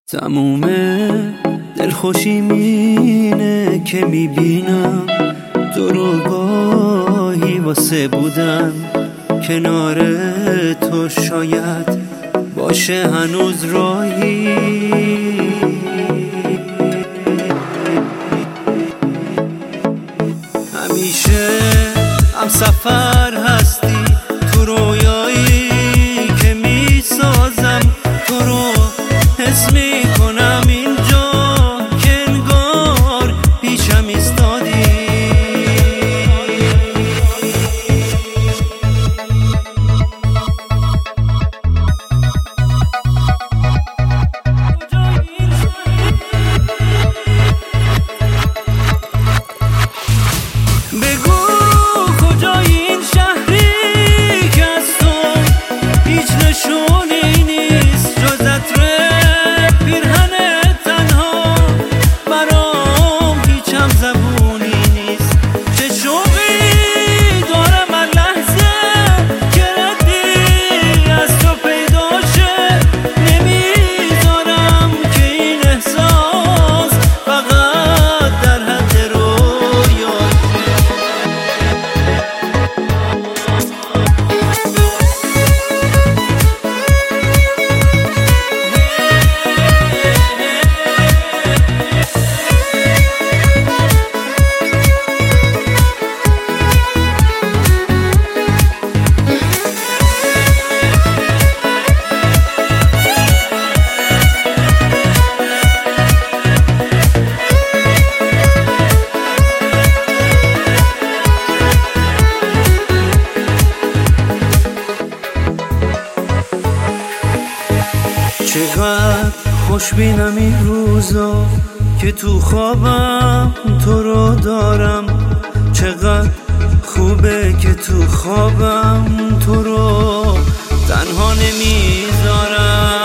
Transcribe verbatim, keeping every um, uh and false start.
تموم دلخوشی مینه که میبینم تو رو گاهی واسه بودن کنار تو شاید باشه هنوز راهی. همیشه هم سفر هستی تو رویایی که میسازم تو رو حس میکنم اینجا که انگار پیشم ایستادی. بگو کجای این شهری که از تو هیچ نشونی نیست جز عطر پیرهن تنها، برام هیچم زبونی نیست. چه شوقی دارم هر لحظه که ردی از تو پیدا شه، نمیذارم که این احساس فقط در حد رویا. چقدر خوشبینم این روزا که تو خوابم تو رو دارم، چقدر خوبه که تو خوابم تو رو تنها نمیذارم.